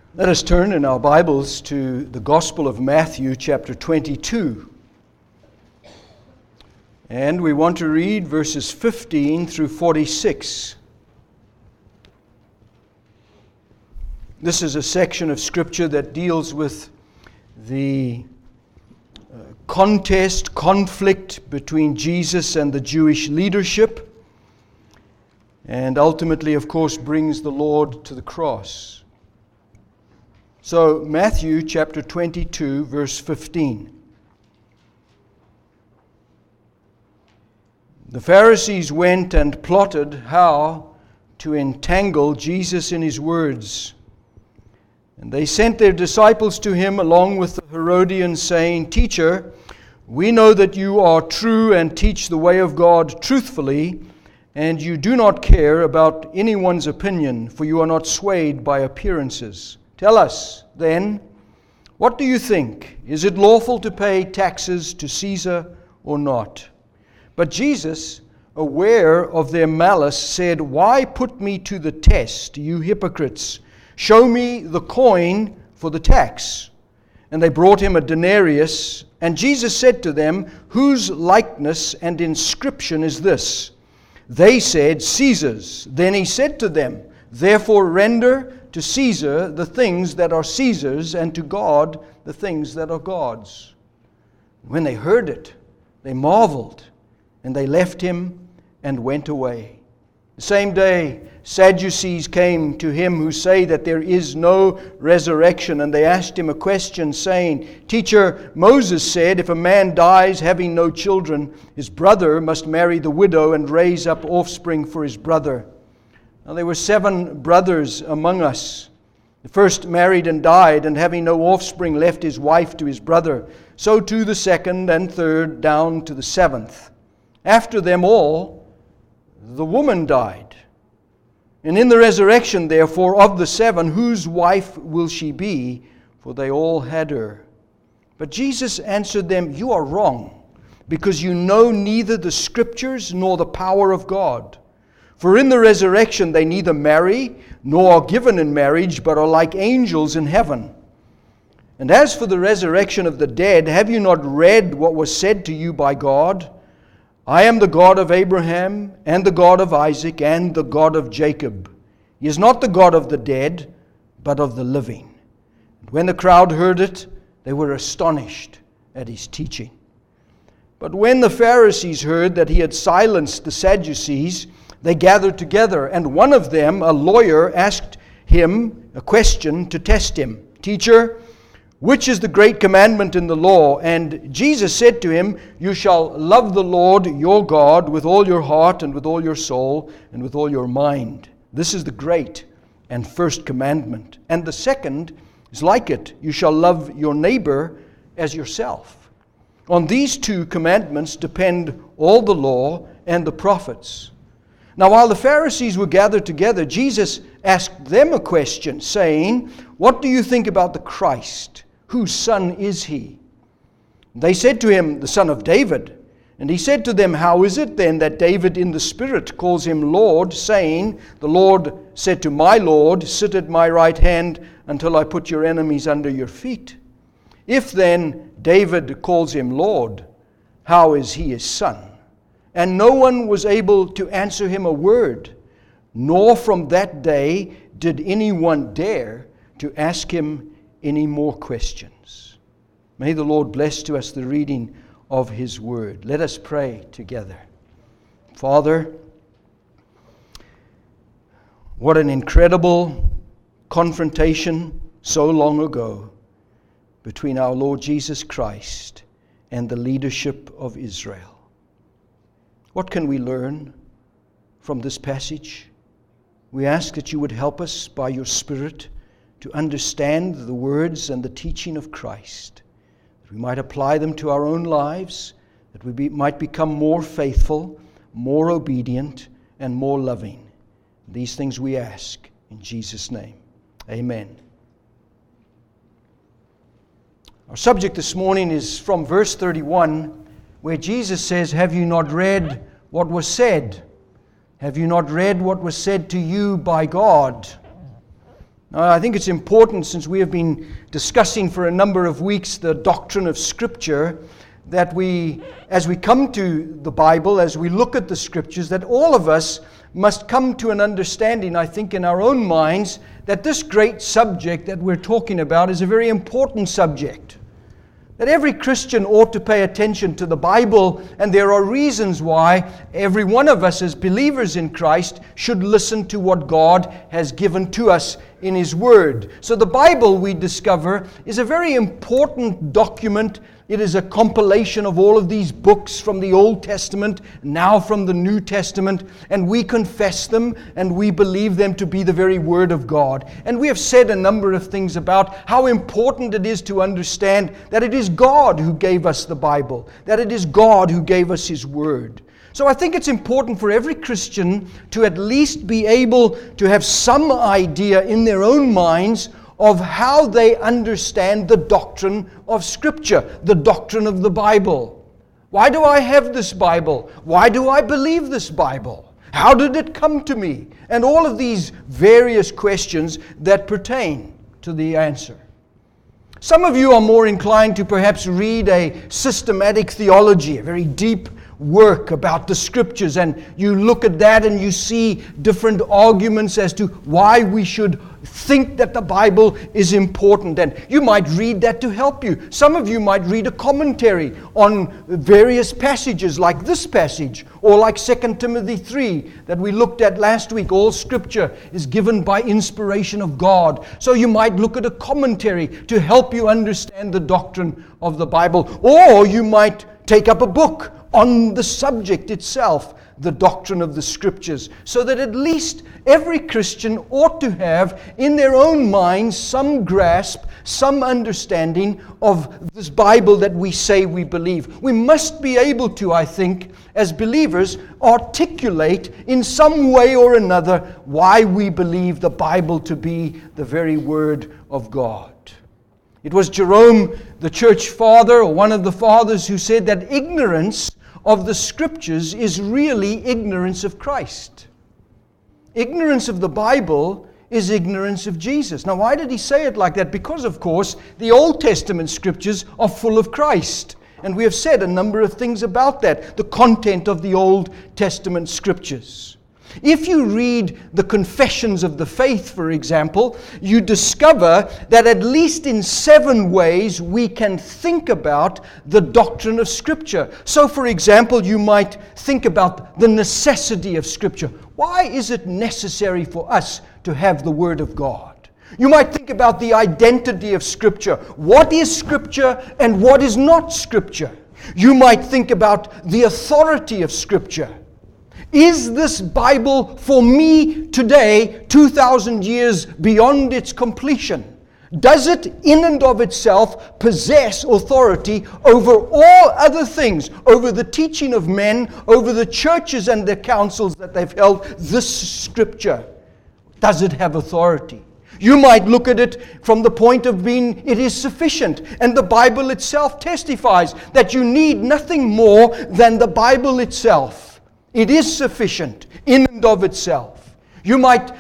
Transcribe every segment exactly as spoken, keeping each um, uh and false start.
Let us turn in our Bibles to the Gospel of Matthew, chapter twenty-two. And we want to read verses fifteen through forty-six. This is a section of Scripture that deals with the uh, contest, conflict between Jesus and the Jewish leadership, and ultimately, of course, brings the Lord to the cross. So, Matthew chapter twenty-two, verse fifteen. The Pharisees went and plotted how to entangle Jesus in his words. And they sent their disciples to him along with the Herodians, saying, "Teacher, we know that you are true and teach the way of God truthfully, and you do not care about anyone's opinion, for you are not swayed by appearances. Tell us, then, what do you think? Is it lawful to pay taxes to Caesar or not?" But Jesus, aware of their malice, said, "Why put me to the test, you hypocrites? Show me the coin for the tax." And they brought him a denarius, and Jesus said to them, "Whose likeness and inscription is this?" They said, "Caesar's." Then he said to them, "Therefore render to Caesar the things that are Caesar's, and to God the things that are God's." When they heard it, they marveled, and they left him and went away. The same day, Sadducees came to him who say that there is no resurrection, and they asked him a question, saying, "Teacher, Moses said, if a man dies having no children, his brother must marry the widow and raise up offspring for his brother. Now there were seven brothers among us. The first married and died, and having no offspring left his wife to his brother. So too the second and third, down to the seventh. After them all, the woman died. And in the resurrection, therefore, of the seven, whose wife will she be? For they all had her." But Jesus answered them, "You are wrong, because you know neither the Scriptures nor the power of God. For in the resurrection they neither marry, nor are given in marriage, but are like angels in heaven. And as for the resurrection of the dead, have you not read what was said to you by God? I am the God of Abraham, and the God of Isaac, and the God of Jacob. He is not the God of the dead, but of the living." And when the crowd heard it, they were astonished at his teaching. But when the Pharisees heard that he had silenced the Sadducees, they gathered together, and one of them, a lawyer, asked him a question to test him. "Teacher, which is the great commandment in the law?" And Jesus said to him, "You shall love the Lord your God with all your heart and with all your soul and with all your mind. This is the great and first commandment. And the second is like it. You shall love your neighbor as yourself. On these two commandments depend all the law and the prophets." Now, while the Pharisees were gathered together, Jesus asked them a question, saying, "What do you think about the Christ? Whose son is he?" They said to him, "The son of David." And he said to them, "How is it then that David in the Spirit calls him Lord, saying, 'The Lord said to my Lord, sit at my right hand until I put your enemies under your feet'? If then David calls him Lord, how is he his son?" And no one was able to answer him a word, nor from that day did anyone dare to ask him any more questions. May the Lord bless to us the reading of his word. Let us pray together. Father, what an incredible confrontation so long ago between our Lord Jesus Christ and the leadership of Israel. What can we learn from this passage? We ask that you would help us by your Spirit to understand the words and the teaching of Christ, that we might apply them to our own lives, that we be, might become more faithful, more obedient, and more loving. These things we ask in Jesus' name. Amen. Our subject this morning is from verse thirty-one, where Jesus says, "Have you not read what was said? Have you not read what was said to you by God?" Now, I think it's important, since we have been discussing for a number of weeks the doctrine of Scripture, that we, as we come to the Bible, as we look at the Scriptures, that all of us must come to an understanding, I think, in our own minds, that this great subject that we're talking about is a very important subject. That every Christian ought to pay attention to the Bible, and there are reasons why every one of us as believers in Christ should listen to what God has given to us in His Word. So the Bible, we discover, is a very important document. It is a compilation of all of these books from the Old Testament, now from the New Testament, and we confess them and we believe them to be the very Word of God. And we have said a number of things about how important it is to understand that it is God who gave us the Bible, that it is God who gave us His Word. So I think it's important for every Christian to at least be able to have some idea in their own minds of how they understand the doctrine of Scripture, the doctrine of the Bible. Why do I have this Bible? Why do I believe this Bible? How did it come to me? And all of these various questions that pertain to the answer. Some of you are more inclined to perhaps read a systematic theology, a very deep work about the Scriptures, and you look at that and you see different arguments as to why we should think that the Bible is important, and you might read that to help you. Some of you might read a commentary on various passages like this passage, or like Second Timothy three that we looked at last week. All Scripture is given by inspiration of God. So you might look at a commentary to help you understand the doctrine of the Bible, or you might take up a book on the subject itself, the doctrine of the Scriptures, so that at least every Christian ought to have in their own minds some grasp, some understanding of this Bible that we say we believe. We must be able to, I think, as believers, articulate in some way or another why we believe the Bible to be the very Word of God. It was Jerome, the church father, or one of the fathers, who said that ignorance of the Scriptures is really ignorance of Christ. Ignorance of the Bible is ignorance of Jesus. Now, why did he say it like that? Because, of course, the Old Testament Scriptures are full of Christ. And we have said a number of things about that, the content of the Old Testament Scriptures. If you read the Confessions of the Faith, for example, you discover that at least in seven ways we can think about the doctrine of Scripture. So, for example, you might think about the necessity of Scripture. Why is it necessary for us to have the Word of God? You might think about the identity of Scripture. What is Scripture and what is not Scripture? You might think about the authority of Scripture. Is this Bible for me today, two thousand years beyond its completion? Does it in and of itself possess authority over all other things, over the teaching of men, over the churches and the councils that they've held? This Scripture, does it have authority? You might look at it from the point of being it is sufficient. And the Bible itself testifies that you need nothing more than the Bible itself. It is sufficient in and of itself. You might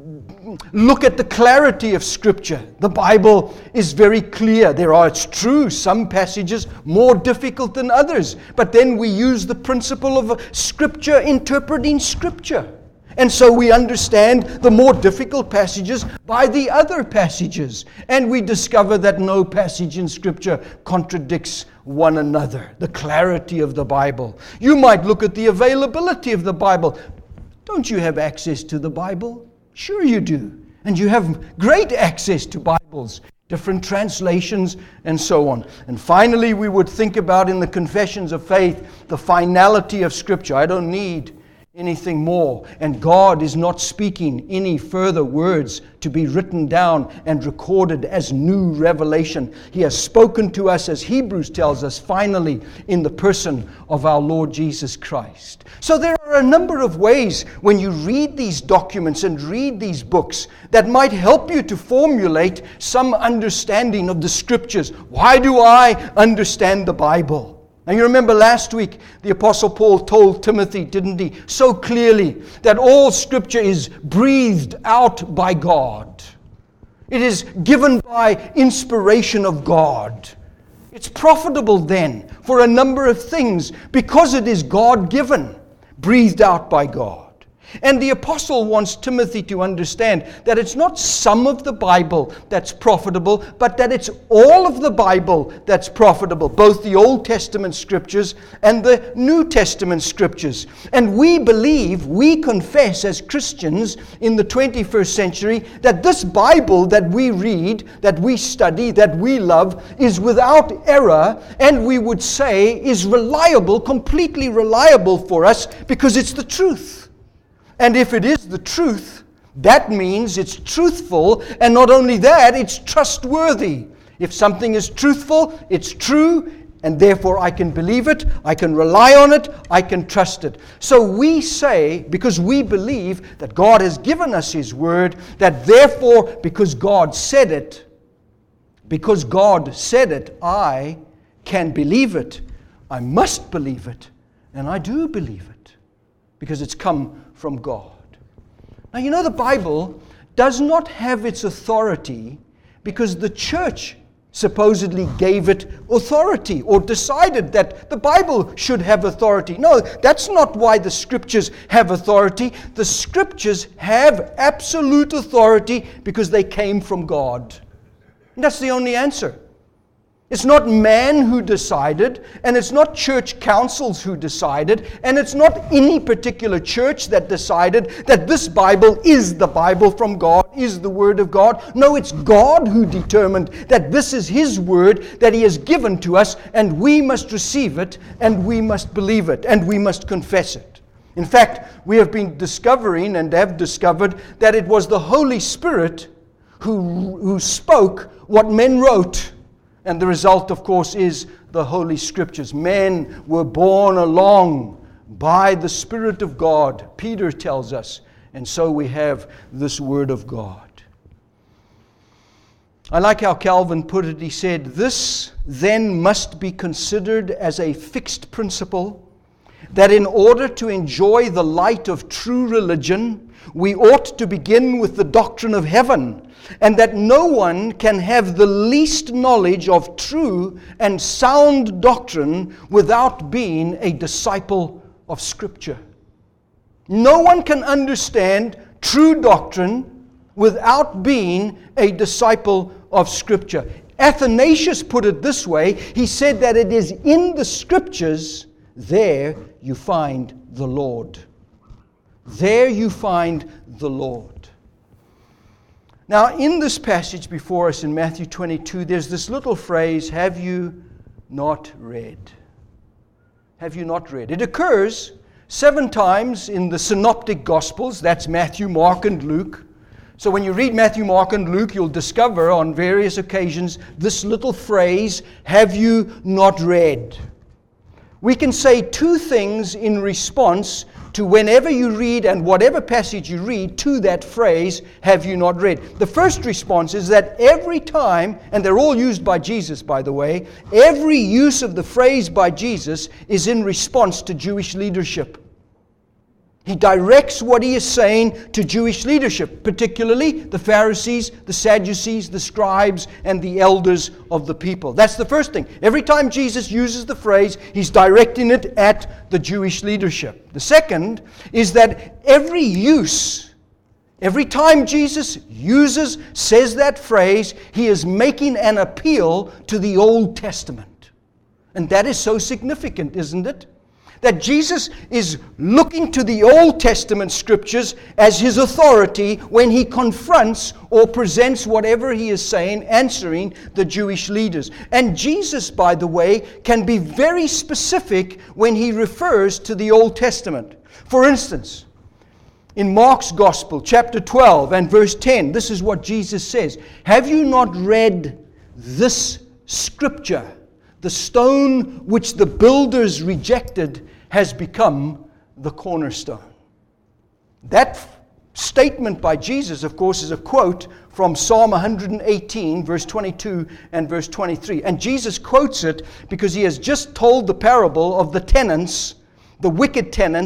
look at the clarity of Scripture. The Bible is very clear. There are, it's true, some passages more difficult than others. But then we use the principle of Scripture interpreting Scripture. And so we understand the more difficult passages by the other passages. And we discover that no passage in Scripture contradicts one another. The clarity of the Bible. You might look at the availability of the Bible. Don't you have access to the Bible? Sure you do. And you have great access to Bibles, different translations, and so on. And finally, we would think about in the Confessions of Faith the finality of Scripture. I don't need anything more. And God is not speaking any further words to be written down and recorded as new revelation. He has spoken to us, as Hebrews tells us, finally in the person of our Lord Jesus Christ. So there are a number of ways when you read these documents and read these books that might help you to formulate some understanding of the Scriptures. Why do I understand the Bible? And you remember last week the Apostle Paul told Timothy, didn't he, so clearly that all Scripture is breathed out by God. It is given by inspiration of God. It's profitable then for a number of things because it is God-given, breathed out by God. And the apostle wants Timothy to understand that it's not some of the Bible that's profitable, but that it's all of the Bible that's profitable, both the Old Testament scriptures and the New Testament scriptures. And we believe, we confess as Christians in the twenty-first century that this Bible that we read, that we study, that we love, is without error, and we would say is reliable, completely reliable for us, because it's the truth. And if it is the truth, that means it's truthful, and not only that, it's trustworthy. If something is truthful, it's true, and therefore I can believe it, I can rely on it, I can trust it. So we say, because we believe that God has given us His Word, that therefore, because God said it, because God said it, I can believe it, I must believe it, and I do believe it, because it's come from God. Now, you know, the Bible does not have its authority because the church supposedly gave it authority or decided that the Bible should have authority. No, that's not why the Scriptures have authority. The Scriptures have absolute authority because they came from God. And that's the only answer. It's not man who decided, and it's not church councils who decided, and it's not any particular church that decided that this Bible is the Bible from God, is the Word of God. No, it's God who determined that this is His Word that He has given to us, and we must receive it, and we must believe it, and we must confess it. In fact, we have been discovering and have discovered that it was the Holy Spirit who, who spoke what men wrote. And the result, of course, is the Holy Scriptures. Men were borne along by the Spirit of God, Peter tells us. And so we have this Word of God. I like how Calvin put it. He said, "This then must be considered as a fixed principle, that in order to enjoy the light of true religion, we ought to begin with the doctrine of heaven, and that no one can have the least knowledge of true and sound doctrine without being a disciple of Scripture." No one can understand true doctrine without being a disciple of Scripture. Athanasius put it this way. He said that it is in the Scriptures, there you find the Lord. There you find the Lord. Now, in this passage before us in Matthew twenty-two, there's this little phrase, "Have you not read?" Have you not read? It occurs seven times in the Synoptic Gospels. That's Matthew, Mark, and Luke. So when you read Matthew, Mark, and Luke, you'll discover on various occasions this little phrase, "Have you not read?" We can say two things in response to whenever you read and whatever passage you read to that phrase, "Have you not read?" The first response is that every time, and they're all used by Jesus, by the way, every use of the phrase by Jesus is in response to Jewish leadership. He directs what he is saying to Jewish leadership, particularly the Pharisees, the Sadducees, the scribes, and the elders of the people. That's the first thing. Every time Jesus uses the phrase, he's directing it at the Jewish leadership. The second is that every use, every time Jesus uses, says that phrase, he is making an appeal to the Old Testament. And that is so significant, isn't it? That Jesus is looking to the Old Testament Scriptures as his authority when he confronts or presents whatever he is saying, answering the Jewish leaders. And Jesus, by the way, can be very specific when he refers to the Old Testament. For instance, in Mark's Gospel, chapter twelve and verse ten, this is what Jesus says, "Have you not read this Scripture? The stone which the builders rejected has become the cornerstone." That statement by Jesus, of course, is a quote from Psalm one eighteen, verse twenty-two and verse twenty-three. And Jesus quotes it because he has just told the parable of the tenants, the wicked tenants,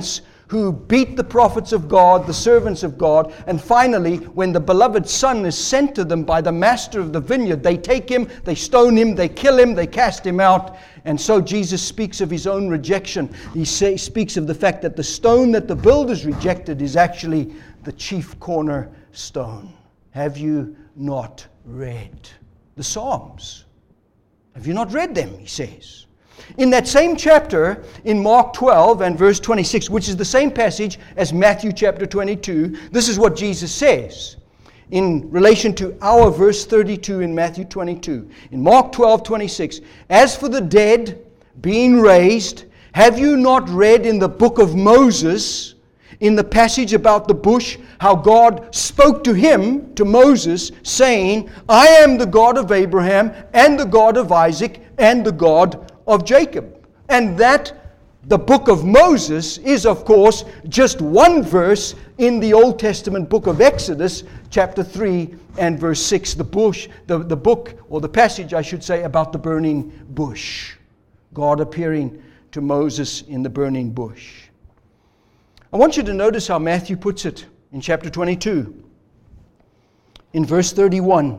who beat the prophets of God, the servants of God, and finally, when the beloved Son is sent to them by the master of the vineyard, they take him, they stone him, they kill him, they cast him out. And so Jesus speaks of his own rejection. He say, speaks of the fact that the stone that the builders rejected is actually the chief cornerstone. Have you not read the Psalms? Have you not read them, he says. In that same chapter, in Mark twelve and verse twenty-six, which is the same passage as Matthew chapter twenty-two, this is what Jesus says in relation to our verse thirty-two in Matthew twenty-two. In Mark twelve twenty-six, as for the dead being raised, have you not read in the book of Moses, in the passage about the bush, how God spoke to him, to Moses, saying, I am the God of Abraham, and the God of Isaac, and the God of Jacob. And that, the book of Moses, is of course just one verse in the Old Testament book of Exodus, chapter three and verse six, the bush, the, the book, or the passage I should say, about the burning bush. God appearing to Moses in the burning bush. I want you to notice how Matthew puts it in chapter twenty-two. In verse thirty-one.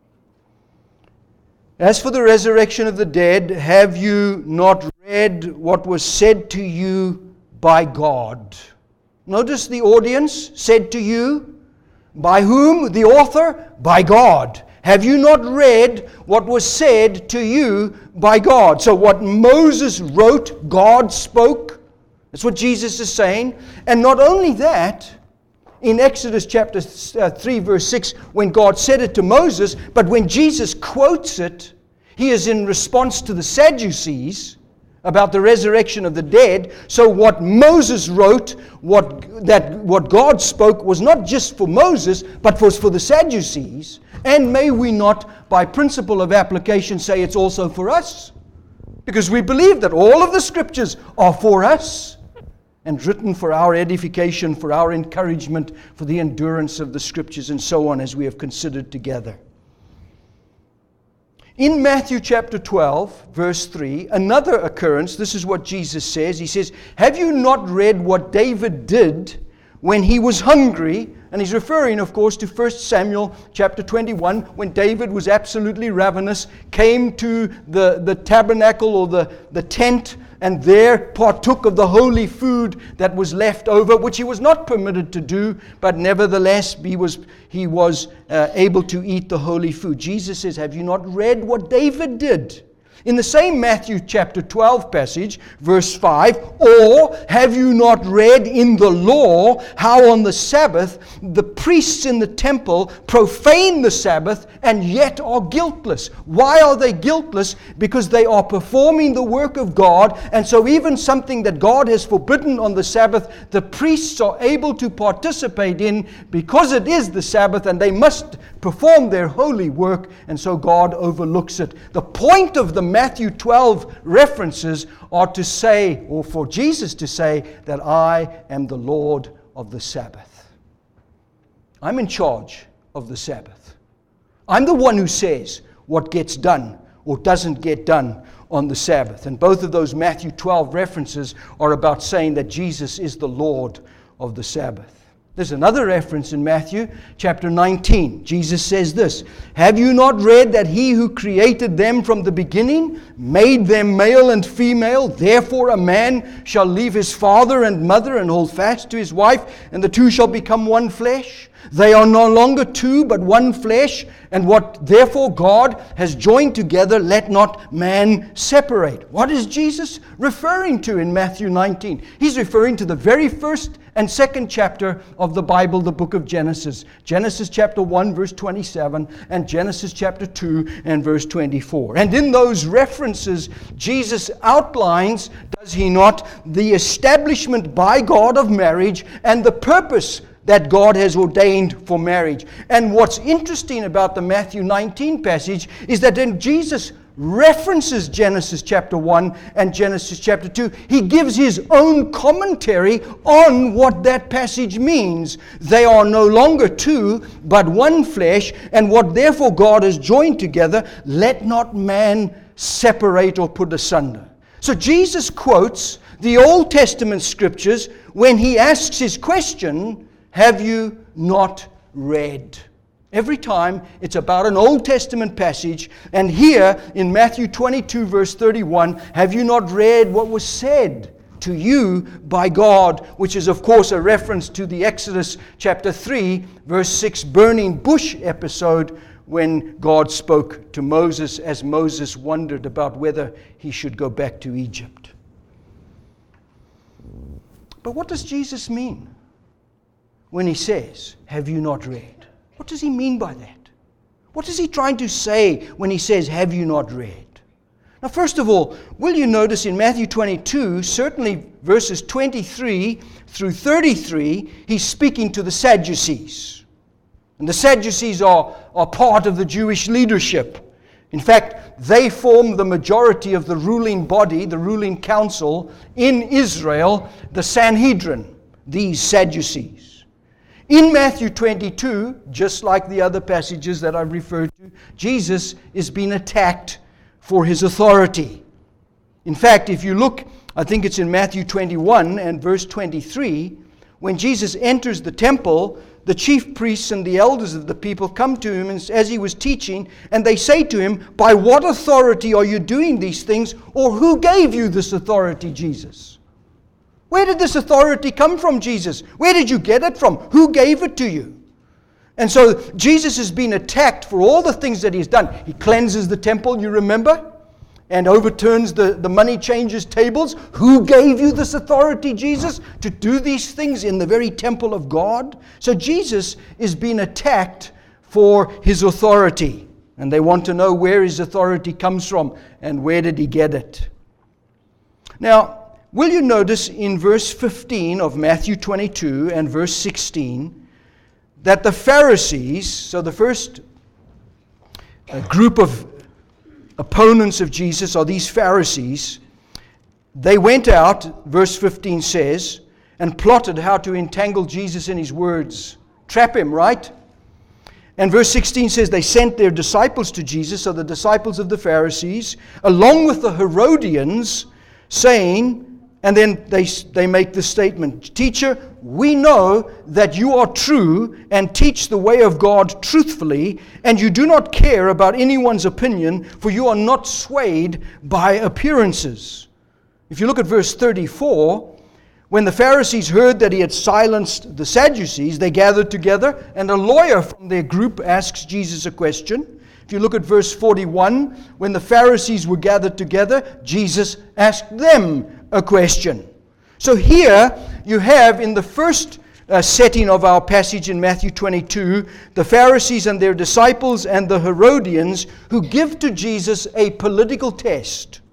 As for the resurrection of the dead, have you not read what was said to you by God? Notice the audience, said to you. By whom? The author? By God. Have you not read what was said to you by God? So what Moses wrote, God spoke. That's what Jesus is saying. And not only that, in Exodus chapter three, verse six, when God said it to Moses, but when Jesus quotes it, he is in response to the Sadducees about the resurrection of the dead. So what Moses wrote, what that what God spoke, was not just for Moses, but was for the Sadducees. And may we not, by principle of application, say it's also for us? Because we believe that all of the Scriptures are for us, and written for our edification, for our encouragement, for the endurance of the Scriptures, and so on, as we have considered together. In Matthew chapter twelve, verse three, another occurrence, this is what Jesus says. He says, have you not read what David did when he was hungry? And he's referring, of course, to First Samuel chapter twenty-one, when David was absolutely ravenous, came to the, the tabernacle or the, the tent, and there partook of the holy food that was left over, which he was not permitted to do, but nevertheless he was, he was uh, able to eat the holy food. Jesus says, have you not read what David did? In the same Matthew chapter twelve passage, verse five, or have you not read in the law how on the Sabbath the priests in the temple profane the Sabbath and yet are guiltless? Why are they guiltless? Because they are performing the work of God, and so even something that God has forbidden on the Sabbath, the priests are able to participate in because it is the Sabbath and they must perform their holy work, and so God overlooks it. The point of the Matthew twelve references are to say, or for Jesus to say, that I am the Lord of the Sabbath. I'm in charge of the Sabbath. I'm the one who says what gets done or doesn't get done on the Sabbath. And both of those Matthew twelve references are about saying that Jesus is the Lord of the Sabbath. There's another reference in Matthew chapter nineteen. Jesus says this, have you not read that he who created them from the beginning made them male and female? Therefore a man shall leave his father and mother and hold fast to his wife, and the two shall become one flesh. They are no longer two, but one flesh. And what therefore God has joined together, let not man separate. What is Jesus referring to in Matthew nineteen? He's referring to the very first and second chapter of the Bible, the book of Genesis. Genesis chapter one, verse twenty-seven, and Genesis chapter two and verse twenty-four. And in those references, Jesus outlines, does he not, the establishment by God of marriage and the purpose that God has ordained for marriage. And what's interesting about the Matthew nineteen passage is that when Jesus references Genesis chapter one and Genesis chapter two, he gives his own commentary on what that passage means. They are no longer two, but one flesh, and what therefore God has joined together, let not man separate or put asunder. So Jesus quotes the Old Testament scriptures when he asks his question, have you not read? Every time it's about an Old Testament passage, and here in Matthew twenty-two verse thirty-one, have you not read what was said to you by God, which is of course a reference to the Exodus chapter three verse six burning bush episode when God spoke to Moses as Moses wondered about whether he should go back to Egypt. But what does Jesus mean when he says, have you not read? What does he mean by that? What is he trying to say when he says, have you not read? Now, first of all, will you notice in Matthew twenty-two, certainly verses twenty-three through thirty-three, he's speaking to the Sadducees. And the Sadducees are, are part of the Jewish leadership. In fact, they form the majority of the ruling body, the ruling council in Israel, the Sanhedrin, these Sadducees. In Matthew twenty-two, just like the other passages that I've referred to, Jesus is being attacked for his authority. In fact, if you look, I think it's in Matthew twenty-one and verse twenty-three, when Jesus enters the temple, the chief priests and the elders of the people come to him as he was teaching, and they say to him, by what authority are you doing these things, or who gave you this authority, Jesus? Where did this authority come from, Jesus? Where did you get it from? Who gave it to you? And so Jesus has been attacked for all the things that he's done. He cleanses the temple, you remember? And overturns the, the money changers' tables. Who gave you this authority, Jesus, to do these things in the very temple of God? So Jesus is being attacked for his authority. And they want to know where his authority comes from and where did he get it. Now, will you notice in verse fifteen of Matthew twenty-two and verse sixteen that the Pharisees, so the first uh, group of opponents of Jesus are these Pharisees, they went out, verse fifteen says, and plotted how to entangle Jesus in his words. Trap him, right? And verse sixteen says they sent their disciples to Jesus, so the disciples of the Pharisees, along with the Herodians, saying, and then they, they make this statement, Teacher, we know that you are true and teach the way of God truthfully, and you do not care about anyone's opinion, for you are not swayed by appearances. If you look at verse thirty-four, when the Pharisees heard that he had silenced the Sadducees, they gathered together, and a lawyer from their group asks Jesus a question. If you look at verse forty-one, when the Pharisees were gathered together, Jesus asked them a question. So here you have in the first uh, setting of our passage in Matthew twenty-two, the Pharisees and their disciples and the Herodians who give to Jesus a political test.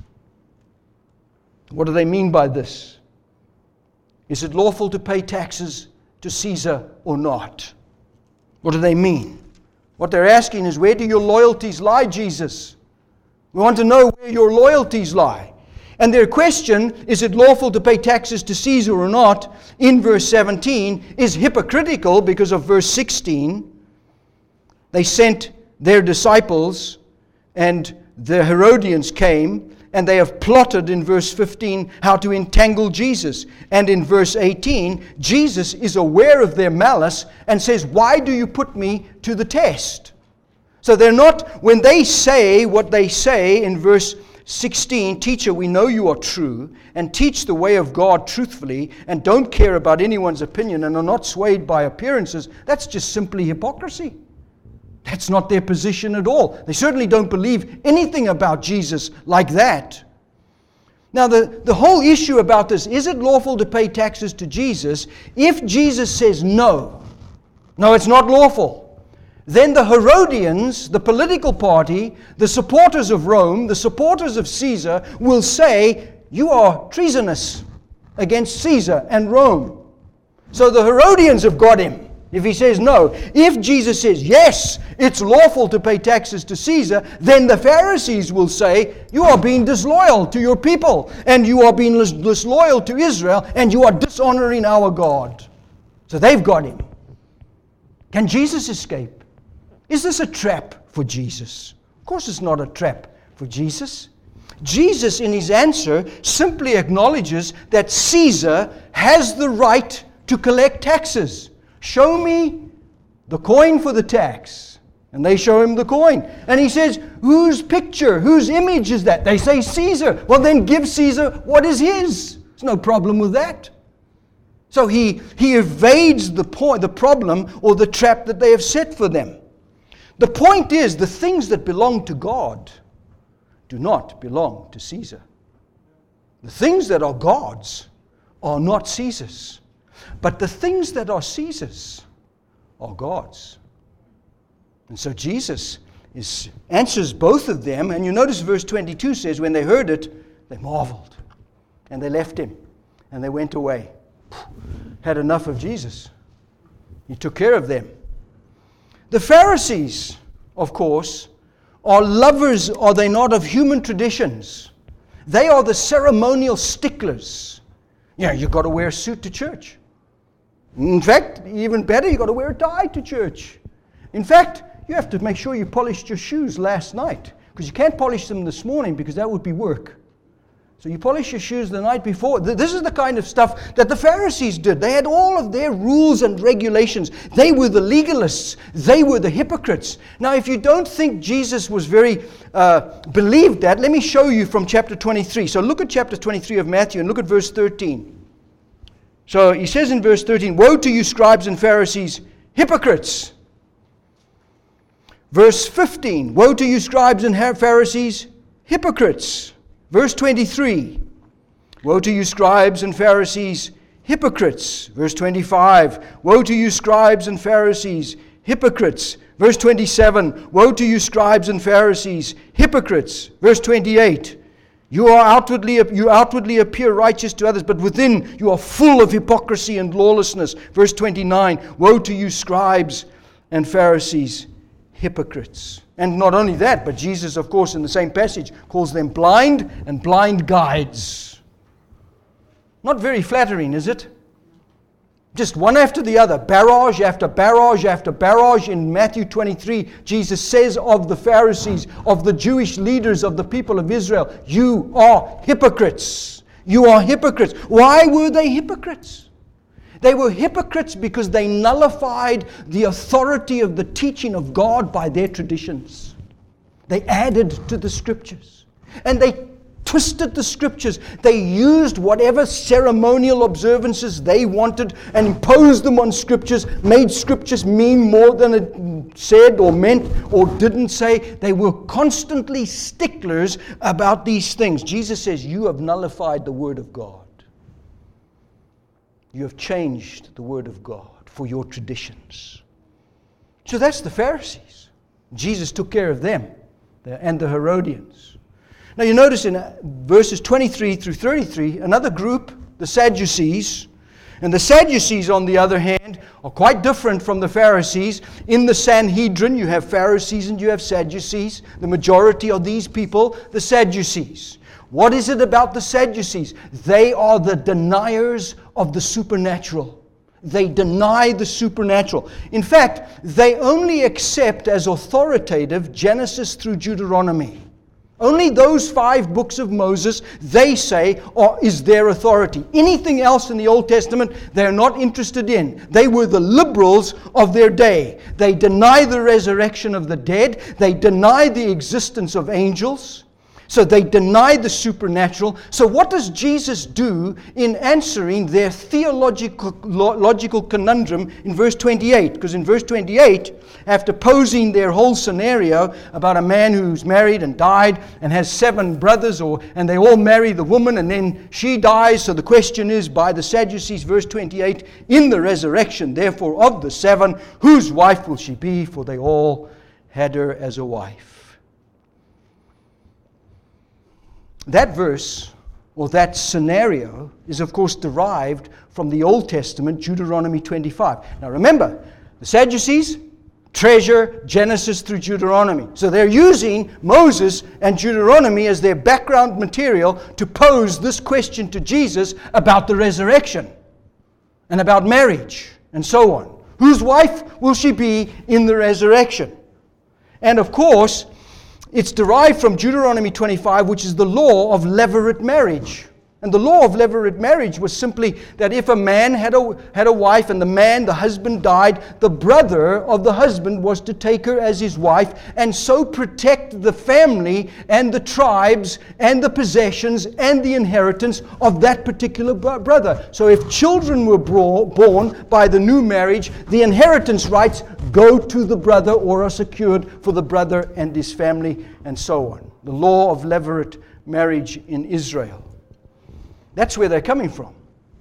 What do they mean by this? Is it lawful to pay taxes to Caesar or not? What do they mean? What they're asking is, where do your loyalties lie, Jesus? We want to know where your loyalties lie. And their question, is it lawful to pay taxes to Caesar or not, in verse seventeen, is hypocritical because of verse sixteen. They sent their disciples, and the Herodians came, and they have plotted in verse fifteen how to entangle Jesus. And in verse eighteen, Jesus is aware of their malice and says, why do you put me to the test? So they're not, when they say what they say in verse sixteen, Teacher, we know you are true, and teach the way of God truthfully, and don't care about anyone's opinion, and are not swayed by appearances, that's just simply hypocrisy. That's not their position at all. They certainly don't believe anything about Jesus like that. Now, the, the whole issue about this, is it lawful to pay taxes to Jesus? If Jesus says no, no, it's not lawful, then the Herodians, the political party, the supporters of Rome, the supporters of Caesar, will say, you are treasonous against Caesar and Rome. So the Herodians have got him. If he says no. If Jesus says yes, it's lawful to pay taxes to Caesar, then the Pharisees will say, you are being disloyal to your people, and you are being disloyal to Israel, and you are dishonoring our God. So they've got him. Can Jesus escape? Is this a trap for Jesus? Of course it's not a trap for Jesus. Jesus, in his answer, simply acknowledges that Caesar has the right to collect taxes. Show me the coin for the tax. And they show him the coin. And he says, whose picture, whose image is that? They say Caesar. Well, then give Caesar what is his. There's no problem with that. So he, he evades the point, the problem or the trap that they have set for them. The point is, the things that belong to God do not belong to Caesar. The things that are God's are not Caesar's. But the things that are Caesar's are God's. And so Jesus is, answers both of them. And you notice verse twenty-two says, when they heard it, they marveled. And they left him. And they went away. Had enough of Jesus. He took care of them. The Pharisees, of course, are lovers, are they not, of human traditions. They are the ceremonial sticklers. Yeah, you've got to wear a suit to church. In fact, even better, you've got to wear a tie to church. In fact, you have to make sure you polished your shoes last night, because you can't polish them this morning because that would be work. So you polish your shoes the night before. This is the kind of stuff that the Pharisees did. They had all of their rules and regulations. They were the legalists. They were the hypocrites. Now, if you don't think Jesus was very, uh, believed that, let me show you from chapter twenty-three. So look at chapter twenty-three of Matthew and look at verse thirteen. So he says in verse thirteen, woe to you scribes and Pharisees, hypocrites. Verse fifteen, woe to you scribes and Pharisees, hypocrites. Verse twenty-three, woe to you scribes and Pharisees, hypocrites. Verse twenty-five, woe to you scribes and Pharisees, hypocrites. Verse twenty-seven, woe to you scribes and Pharisees, hypocrites. Verse twenty-eight, you are outwardly you outwardly appear righteous to others, but within you are full of hypocrisy and lawlessness. Verse twenty-nine, woe to you scribes and Pharisees, hypocrites. And not only that, but Jesus, of course, in the same passage, calls them blind and blind guides. Not very flattering, is it? Just one after the other, barrage after barrage after barrage. In Matthew twenty-three, Jesus says of the Pharisees, of the Jewish leaders of the people of Israel, you are hypocrites. You are hypocrites. Why were they hypocrites? They were hypocrites because they nullified the authority of the teaching of God by their traditions. They added to the Scriptures. And they twisted the Scriptures. They used whatever ceremonial observances they wanted and imposed them on Scriptures, made Scriptures mean more than it said or meant or didn't say. They were constantly sticklers about these things. Jesus says, you have nullified the Word of God. You have changed the Word of God for your traditions. So that's the Pharisees. Jesus took care of them and the Herodians. Now you notice in verses twenty-three through thirty-three, another group, the Sadducees. And the Sadducees, on the other hand, are quite different from the Pharisees. In the Sanhedrin, you have Pharisees and you have Sadducees. The majority of these people, the Sadducees. What is it about the Sadducees? They are the deniers of the supernatural. They deny the supernatural. In fact, they only accept as authoritative Genesis through Deuteronomy. Only those five books of Moses, they say, are, is their authority. Anything else in the Old Testament, they're not interested in. They were the liberals of their day. They deny the resurrection of the dead. They deny the existence of angels. So they deny the supernatural. So what does Jesus do in answering their theological logical conundrum in verse twenty-eight? Because in verse twenty-eight, after posing their whole scenario about a man who's married and died and has seven brothers, or and they all marry the woman and then she dies. So the question is by the Sadducees, verse twenty-eight, in the resurrection, therefore, of the seven, whose wife will she be? For they all had her as a wife. That verse, or that scenario, is of course derived from the Old Testament, Deuteronomy twenty-five. Now remember, the Sadducees treasure Genesis through Deuteronomy. So they're using Moses and Deuteronomy as their background material to pose this question to Jesus about the resurrection and about marriage and so on. Whose wife will she be in the resurrection? And of course, it's derived from Deuteronomy twenty-five, which is the law of levirate marriage. And the law of levirate marriage was simply that if a man had a, had a wife and the man, the husband, died, the brother of the husband was to take her as his wife and so protect the family and the tribes and the possessions and the inheritance of that particular brother. So if children were bro- born by the new marriage, the inheritance rights go to the brother or are secured for the brother and his family and so on. The law of levirate marriage in Israel. That's where they're coming from.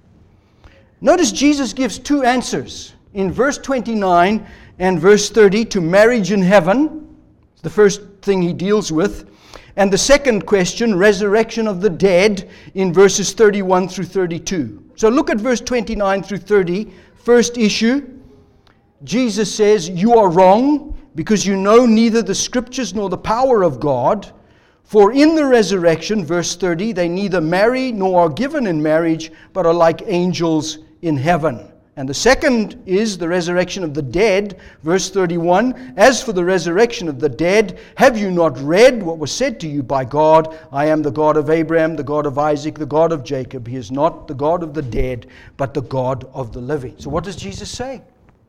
Notice Jesus gives two answers in verse twenty-nine and verse thirty to marriage in heaven. It's the first thing he deals with. And the second question, resurrection of the dead, in verses thirty-one through thirty-two. So look at verse twenty-nine through thirty. First issue, Jesus says, you are wrong because you know neither the scriptures nor the power of God. For in the resurrection, verse thirty, they neither marry nor are given in marriage, but are like angels in heaven. And the second is the resurrection of the dead, verse thirty-one. As for the resurrection of the dead, have you not read what was said to you by God? I am the God of Abraham, the God of Isaac, the God of Jacob. He is not the God of the dead, but the God of the living. So what does Jesus say?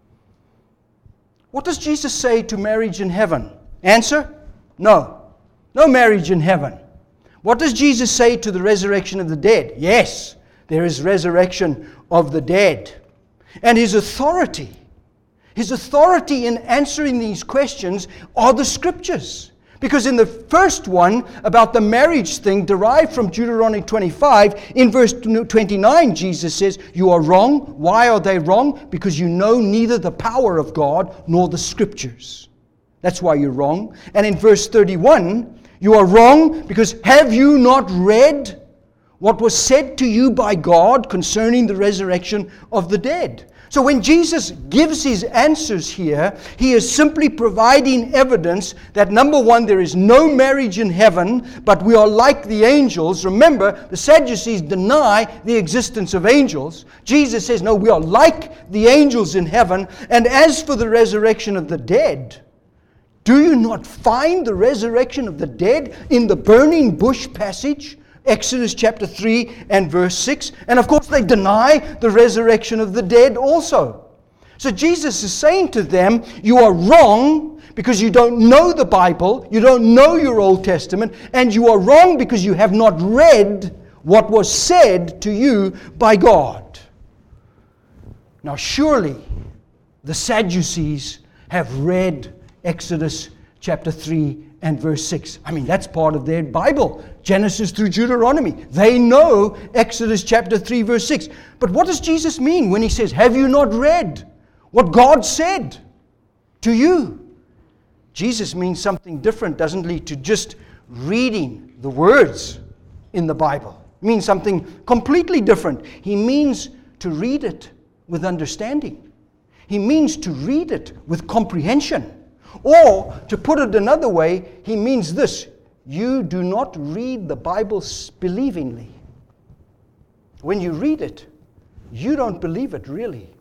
What does Jesus say to marriage in heaven? Answer? No. No marriage in heaven. What does Jesus say to the resurrection of the dead? Yes, there is resurrection of the dead. And his authority, his authority in answering these questions are the scriptures. Because in the first one, about the marriage thing derived from Deuteronomy twenty-five, in verse twenty-nine, Jesus says, you are wrong. Why are they wrong? Because you know neither the power of God nor the scriptures. That's why you're wrong. And in verse thirty-one, you are wrong because have you not read what was said to you by God concerning the resurrection of the dead? So when Jesus gives his answers here, he is simply providing evidence that, number one, there is no marriage in heaven, but we are like the angels. Remember, the Sadducees deny the existence of angels. Jesus says, no, we are like the angels in heaven. And as for the resurrection of the dead, do you not find the resurrection of the dead in the burning bush passage? Exodus chapter three and verse six. And of course they deny the resurrection of the dead also. So Jesus is saying to them, you are wrong because you don't know the Bible, you don't know your Old Testament, and you are wrong because you have not read what was said to you by God. Now surely the Sadducees have read Exodus chapter three and verse six. I mean, that's part of their Bible, Genesis through Deuteronomy. They know Exodus chapter three, verse six. But what does Jesus mean when he says, have you not read what God said to you? Jesus means something different, doesn't he, to just reading the words in the Bible. It means something completely different. He means to read it with understanding. He means to read it with comprehension. Or, to put it another way, he means this: you do not read the Bible believingly. When you read it, you don't believe it really.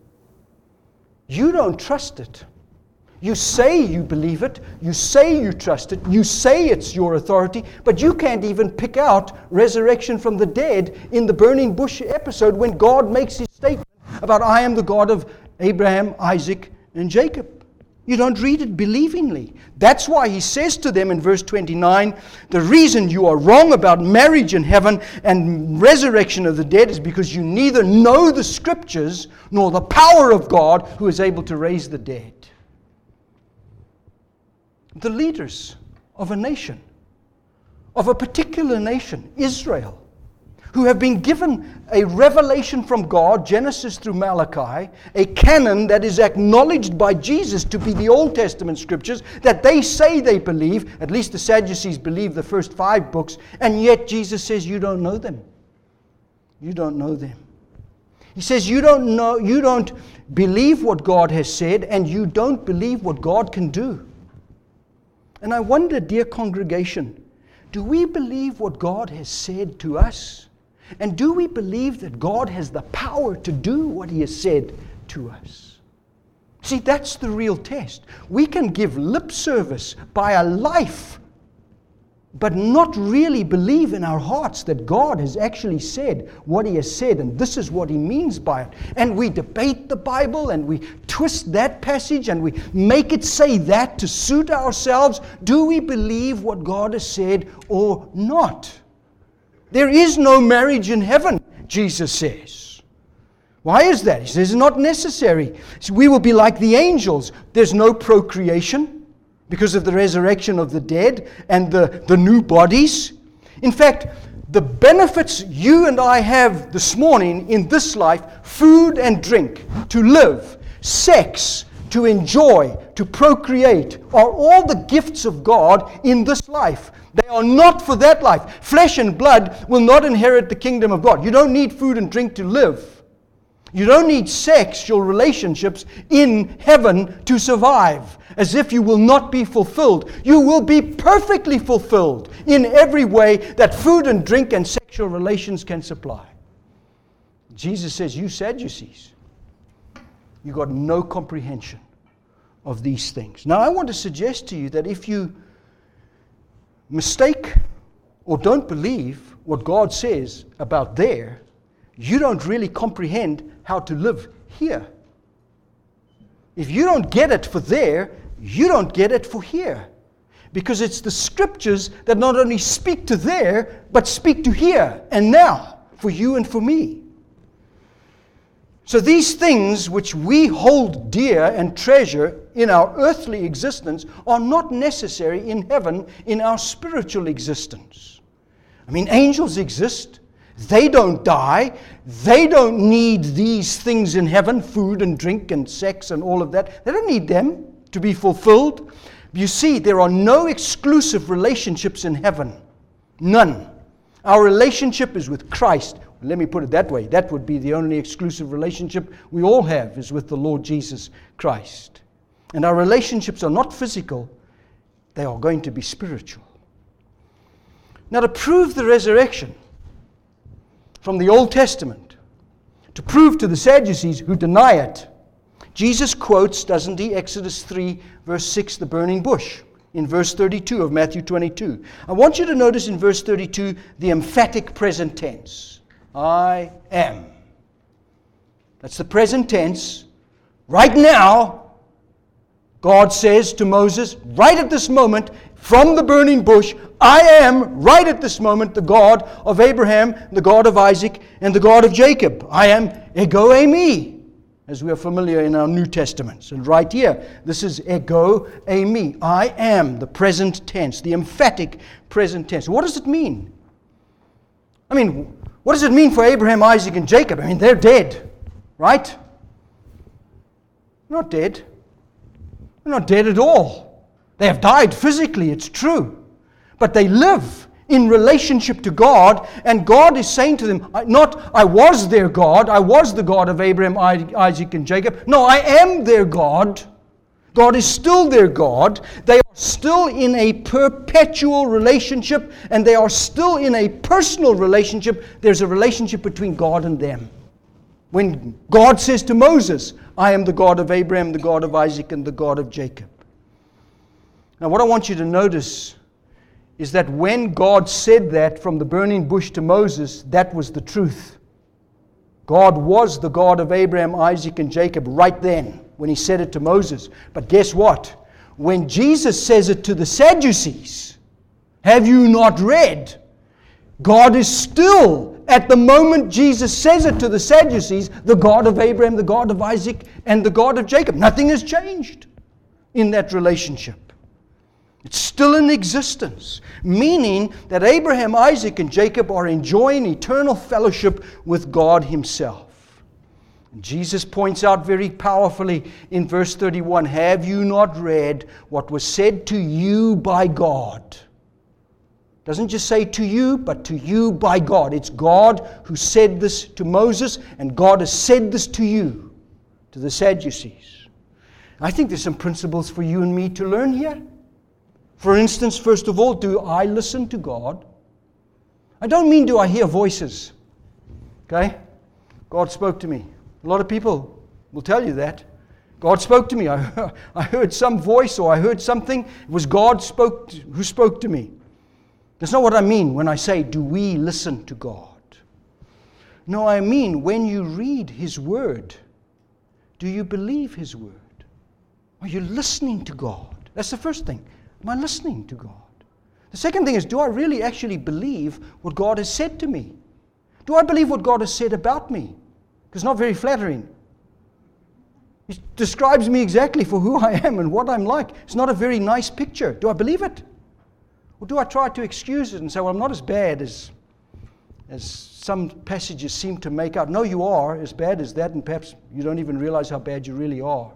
You don't trust it. You say you believe it, you say you trust it, you say it's your authority, but you can't even pick out resurrection from the dead in the burning bush episode when God makes his statement about, I am the God of Abraham, Isaac, and Jacob. You don't read it believingly. That's why he says to them in verse twenty-nine, the reason you are wrong about marriage in heaven and resurrection of the dead is because you neither know the scriptures nor the power of God who is able to raise the dead. The leaders of a nation, of a particular nation, Israel, who have been given a revelation from God, Genesis through Malachi, a canon that is acknowledged by Jesus to be the Old Testament scriptures, that they say they believe, at least the Sadducees believe the first five books, and yet Jesus says you don't know them. You don't know them. He says you don't know, you don't believe what God has said, and you don't believe what God can do. And I wonder, dear congregation, do we believe what God has said to us? And do we believe that God has the power to do what he has said to us? See, that's the real test. We can give lip service by a life but not really believe in our hearts that God has actually said what He has said, and this is what He means by it. And we debate the Bible, and we twist that passage, and we make it say that to suit ourselves. Do we believe what God has said or not? There is no marriage in heaven, Jesus says. Why is that? He says it's not necessary. So we will be like the angels. There's no procreation because of the resurrection of the dead and the, the new bodies. In fact, the benefits you and I have this morning in this life, food and drink, to live, sex, to enjoy, to procreate, are all the gifts of God in this life. They are not for that life. Flesh and blood will not inherit the kingdom of God. You don't need food and drink to live. You don't need sexual relationships in heaven to survive, as if you will not be fulfilled. You will be perfectly fulfilled in every way that food and drink and sexual relations can supply. Jesus says, you Sadducees, you got no comprehension of these things. Now, I want to suggest to you that if you mistake or don't believe what God says about there, you don't really comprehend how to live here. If you don't get it for there, you don't get it for here. Because it's the scriptures that not only speak to there, but speak to here and now, for you and for me. So these things which we hold dear and treasure in our earthly existence are not necessary in heaven in our spiritual existence. I mean, angels exist. They don't die. They don't need these things in heaven, food and drink and sex and all of that. They don't need them to be fulfilled. You see, there are no exclusive relationships in heaven. None. Our relationship is with Christ. Let me put it that way. That would be the only exclusive relationship we all have, is with the Lord Jesus Christ. And our relationships are not physical. They are going to be spiritual. Now, to prove the resurrection from the Old Testament, to prove to the Sadducees who deny it, Jesus quotes, doesn't he, Exodus three, verse six, the burning bush, in verse thirty-two of Matthew twenty-two. I want you to notice in verse thirty-two the emphatic present tense. I am. That's the present tense. Right now, God says to Moses, right at this moment, from the burning bush, I am, right at this moment, the God of Abraham, the God of Isaac, and the God of Jacob. I am ego eimi, as we are familiar in our New Testaments. And right here, this is ego eimi. I am, the present tense, the emphatic present tense. What does it mean? I mean, what does it mean for Abraham, Isaac, and Jacob? I mean, they're dead, right? They're not dead. They're not dead at all. They have died physically, it's true. But they live in relationship to God, and God is saying to them, not, I was their God, I was the God of Abraham, Isaac, and Jacob. No, I am their God. God is still their God. They are still in a perpetual relationship, and they are still in a personal relationship. There's a relationship between God and them. When God says to Moses, I am the God of Abraham, the God of Isaac, and the God of Jacob. Now, what I want you to notice is that when God said that from the burning bush to Moses, that was the truth. God was the God of Abraham, Isaac, and Jacob right then when He said it to Moses. But guess what? When Jesus says it to the Sadducees, have you not read? God is still, at the moment Jesus says it to the Sadducees, the God of Abraham, the God of Isaac, and the God of Jacob. Nothing has changed in that relationship. It's still in existence, meaning that Abraham, Isaac, and Jacob are enjoying eternal fellowship with God Himself. Jesus points out very powerfully in verse thirty-one, have you not read what was said to you by God? Doesn't just say to you, but to you by God. It's God who said this to Moses, and God has said this to you, to the Sadducees. I think there's some principles for you and me to learn here. For instance, first of all, do I listen to God? I don't mean do I hear voices. Okay? God spoke to me. A lot of people will tell you that. God spoke to me. I, I heard some voice or I heard something. It was God spoke to, who spoke to me. That's not what I mean when I say, do we listen to God? No, I mean, when you read His Word, do you believe His Word? Are you listening to God? That's the first thing. Am I listening to God? The second thing is, do I really actually believe what God has said to me? Do I believe what God has said about me? Because it's not very flattering. He describes me exactly for who I am and what I'm like. It's not a very nice picture. Do I believe it? Or do I try to excuse it and say, well, I'm not as bad as, as some passages seem to make out? No, you are as bad as that, and perhaps you don't even realize how bad you really are.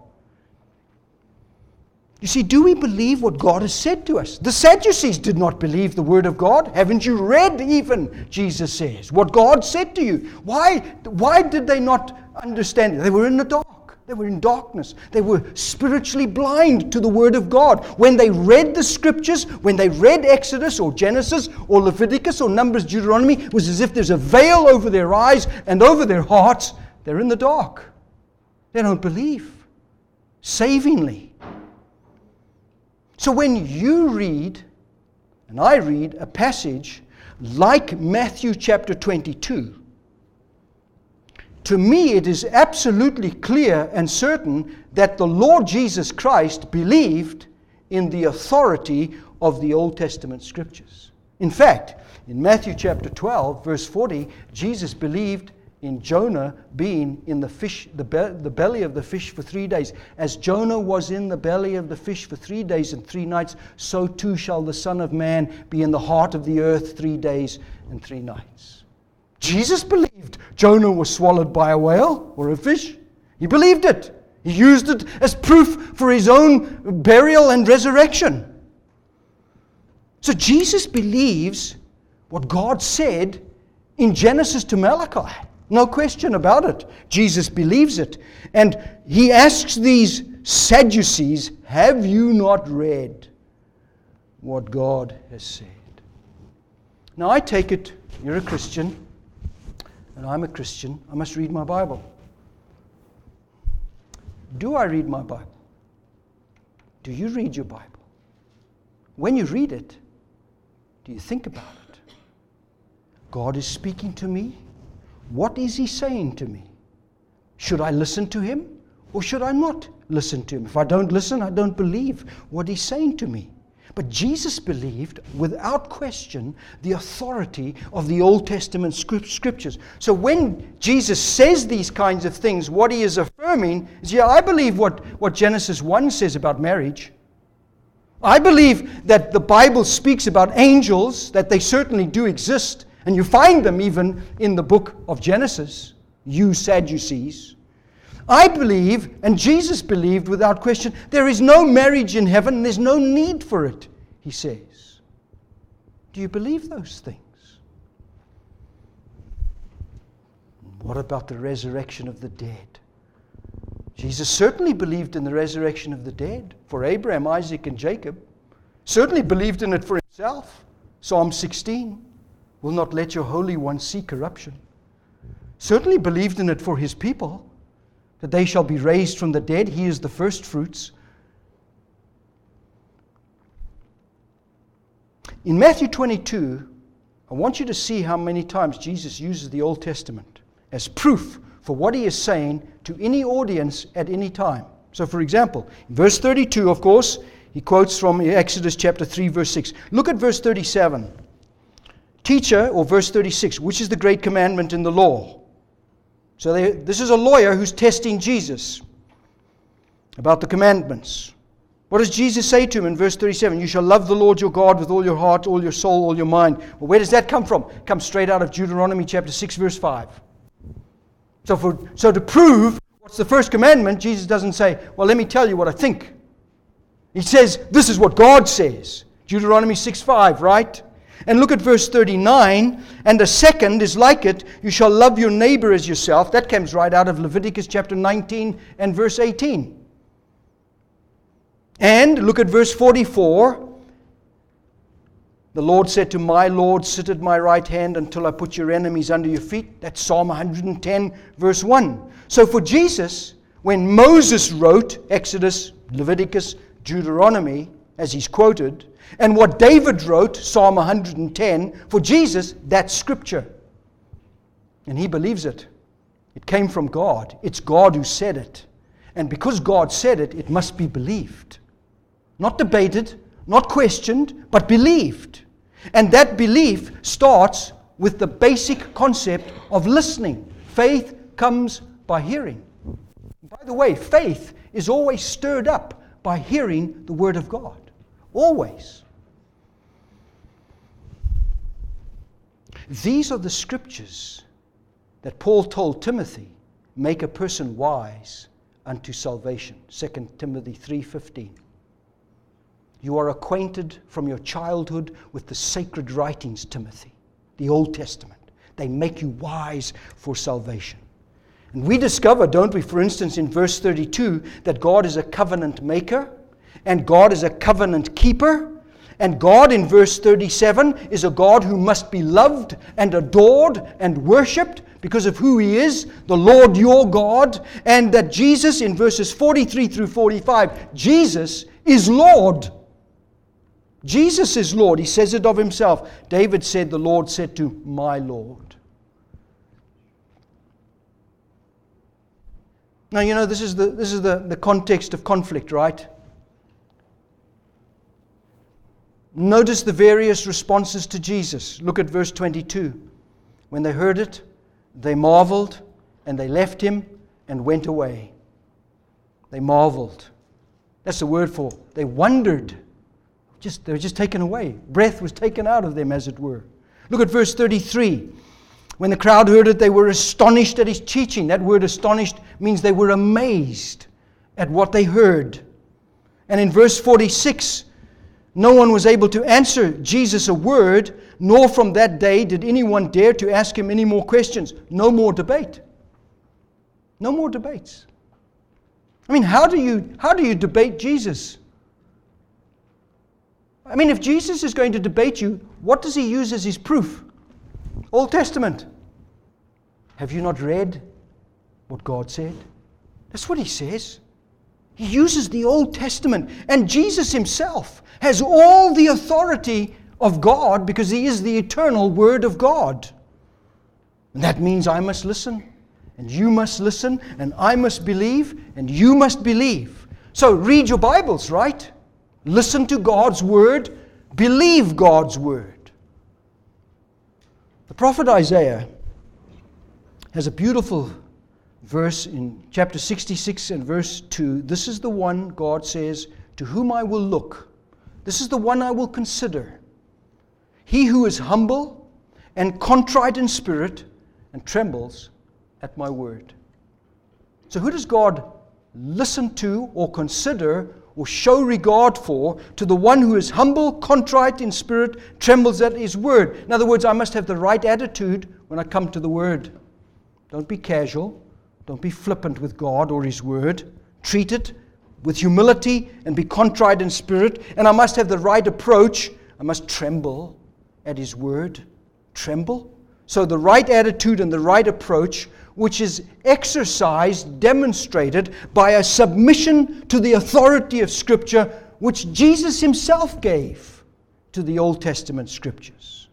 You see, do we believe what God has said to us? The Sadducees did not believe the Word of God. Haven't you read even, Jesus says, what God said to you? Why, why did they not understand it? They were in the dark. They were in darkness. They were spiritually blind to the Word of God. When they read the Scriptures, when they read Exodus or Genesis or Leviticus or Numbers, Deuteronomy, it was as if there's a veil over their eyes and over their hearts. They're in the dark. They don't believe savingly. So when you read, and I read, a passage like Matthew chapter twenty-two, to me it is absolutely clear and certain that the Lord Jesus Christ believed in the authority of the Old Testament Scriptures. In fact, in Matthew chapter twelve, verse forty, Jesus believed in Jonah being in the fish, the, be- the belly of the fish for three days. As Jonah was in the belly of the fish for three days and three nights, so too shall the Son of Man be in the heart of the earth three days and three nights. Jesus believed Jonah was swallowed by a whale or a fish. He believed it. He used it as proof for his own burial and resurrection. So Jesus believes what God said in Genesis to Malachi. No question about it. Jesus believes it. And he asks these Sadducees, have you not read what God has said? Now I take it you're a Christian, and I'm a Christian. I must read my Bible. Do I read my Bible? Do you read your Bible? When you read it, do you think about it? God is speaking to me. What is He saying to me? Should I listen to Him or should I not listen to Him? If I don't listen, I don't believe what He's saying to me. But Jesus believed, without question, the authority of the Old Testament scriptures. So when Jesus says these kinds of things, what He is affirming is, yeah, I believe what, what Genesis one says about marriage. I believe that the Bible speaks about angels, that they certainly do exist. And you find them even in the book of Genesis, you Sadducees. I believe, and Jesus believed without question, there is no marriage in heaven, and there's no need for it, he says. Do you believe those things? What about the resurrection of the dead? Jesus certainly believed in the resurrection of the dead for Abraham, Isaac, and Jacob. Certainly believed in it for himself. Psalm sixteen. Will not let your Holy One see corruption. Certainly believed in it for His people, that they shall be raised from the dead. He is the first fruits. In Matthew twenty-two, I want you to see how many times Jesus uses the Old Testament as proof for what He is saying to any audience at any time. So for example, in verse thirty-two, of course, he quotes from Exodus chapter three, verse six. Look at verse thirty-seven. Teacher, or verse thirty-six, which is the great commandment in the law? So they, this is a lawyer who's testing Jesus about the commandments. What does Jesus say to him in verse thirty-seven? You shall love the Lord your God with all your heart, all your soul, all your mind. Well, where does that come from? It comes straight out of Deuteronomy chapter six, verse five. So, for, so to prove what's the first commandment, Jesus doesn't say, well, let me tell you what I think. He says, this is what God says. Deuteronomy six five, right? And look at verse thirty-nine. And the second is like it. You shall love your neighbor as yourself. That comes right out of Leviticus chapter nineteen and verse eighteen. And look at verse forty-four. The Lord said to my Lord, sit at my right hand until I put your enemies under your feet. That's Psalm one hundred ten, verse one. So for Jesus, when Moses wrote Exodus, Leviticus, Deuteronomy, as he's quoted, and what David wrote, Psalm one hundred ten, for Jesus, that's Scripture. And he believes it. It came from God. It's God who said it. And because God said it, it must be believed. Not debated, not questioned, but believed. And that belief starts with the basic concept of listening. Faith comes by hearing. By the way, faith is always stirred up by hearing the Word of God. Always. These are the scriptures that Paul told Timothy make a person wise unto salvation. Second Timothy three fifteen. You are acquainted from your childhood with the sacred writings, Timothy, the Old Testament. They make you wise for salvation. And we discover, don't we, for instance, in verse thirty-two, that God is a covenant maker, and God is a covenant keeper, and God, in verse thirty-seven, is a God who must be loved and adored and worshipped because of who He is, the Lord your God, and that Jesus, in verses forty-three through forty-five, Jesus is Lord. Jesus is Lord. He says it of Himself. David said, the Lord said to my Lord. Now, you know, this is the this is the, the context of conflict, right? Notice the various responses to Jesus. Look at verse twenty-two. When they heard it, they marveled, and they left Him and went away. They marveled. That's the word for they wondered. Just, they were just taken away. Breath was taken out of them, as it were. Look at verse thirty-three. When the crowd heard it, they were astonished at His teaching. That word astonished means they were amazed at what they heard. And in verse forty-six, no one was able to answer Jesus a word, nor from that day did anyone dare to ask Him any more questions. No more debate. No more debates. I mean, how do you how do you debate Jesus? I mean, if Jesus is going to debate you, what does He use as His proof? Old Testament. Have you not read what God said? That's what He says. He uses the Old Testament. And Jesus Himself has all the authority of God because He is the eternal Word of God. And that means I must listen, and you must listen, and I must believe, and you must believe. So read your Bibles, right? Listen to God's Word. Believe God's Word. The prophet Isaiah has a beautiful verse in chapter sixty-six and verse two. This is the one, God says, to whom I will look. This is the one I will consider. He who is humble and contrite in spirit and trembles at my word. So who does God listen to or consider or show regard for? To the one who is humble, contrite in spirit, trembles at His word. In other words, I must have the right attitude when I come to the word. Don't be casual. Don't be flippant with God or His word. Treat it with humility and be contrite in spirit. And I must have the right approach. I must tremble at His word. Tremble. So the right attitude and the right approach, which is exercised, demonstrated by a submission to the authority of Scripture, which Jesus Himself gave to the Old Testament Scriptures.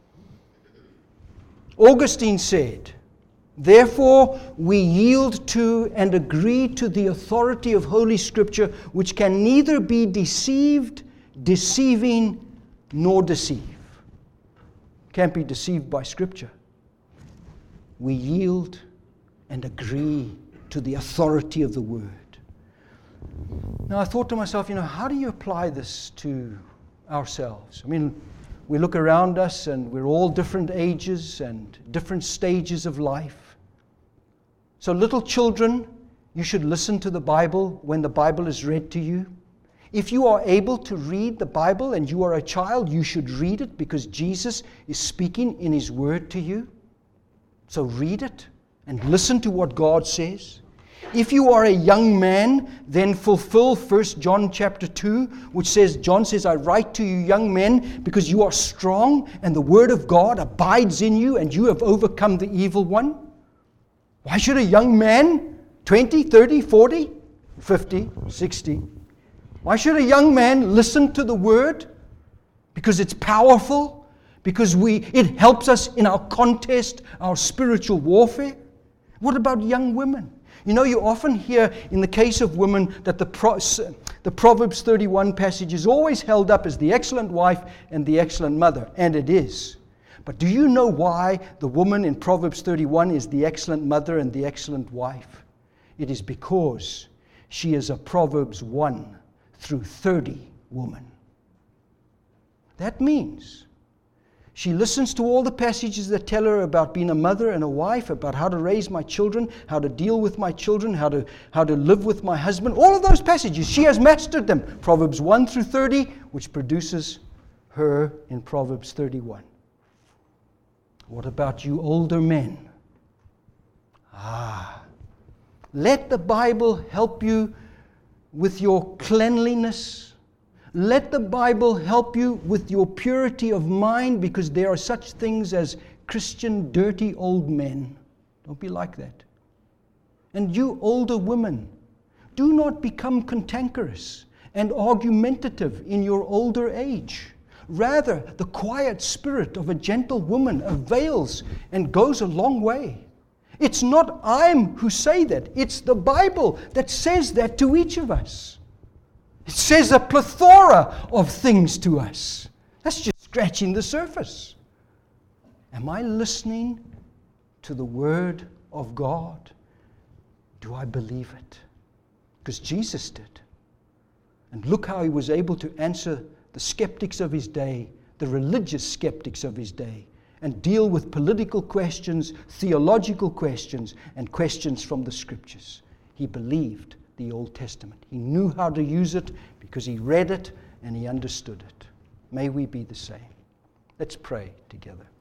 Augustine said, therefore we yield to and agree to the authority of Holy Scripture, which can neither be deceived, deceiving, nor deceive. Can't be deceived by Scripture. We yield and agree to the authority of the Word. Now I thought to myself, you know, how do you apply this to ourselves? I mean, we look around us and we're all different ages and different stages of life. So little children, you should listen to the Bible when the Bible is read to you. If you are able to read the Bible and you are a child, you should read it because Jesus is speaking in His Word to you. So read it and listen to what God says. If you are a young man, then fulfill First John chapter two, which says, John says, I write to you young men because you are strong and the Word of God abides in you and you have overcome the evil one. Why should a young man, twenty, thirty, forty, fifty, sixty, Why should a young man listen to the Word? Because it's powerful, because we it helps us in our contest, our spiritual warfare. What about young women? You know, you often hear in the case of women that the, Pro, the Proverbs thirty-one passage is always held up as the excellent wife and the excellent mother, and it is. But do you know why the woman in Proverbs thirty-one is the excellent mother and the excellent wife? It is because she is a Proverbs one through thirty woman. That means she listens to all the passages that tell her about being a mother and a wife, about how to raise my children, how to deal with my children, how to, how to live with my husband. All of those passages, she has mastered them. Proverbs one through thirty, which produces her in Proverbs thirty-one. What about you older men? Ah, let the Bible help you with your cleanliness. Let the Bible help you with your purity of mind, because there are such things as Christian dirty old men. Don't be like that. And you older women, do not become cantankerous and argumentative in your older age. Rather, the quiet spirit of a gentle woman avails and goes a long way. It's not I'm who say that. It's the Bible that says that to each of us. It says a plethora of things to us. That's just scratching the surface. Am I listening to the Word of God? Do I believe it? Because Jesus did. And look how he was able to answer the skeptics of his day, the religious skeptics of his day, and deal with political questions, theological questions, and questions from the Scriptures. He believed the Old Testament. He knew how to use it because he read it and he understood it. May we be the same. Let's pray together.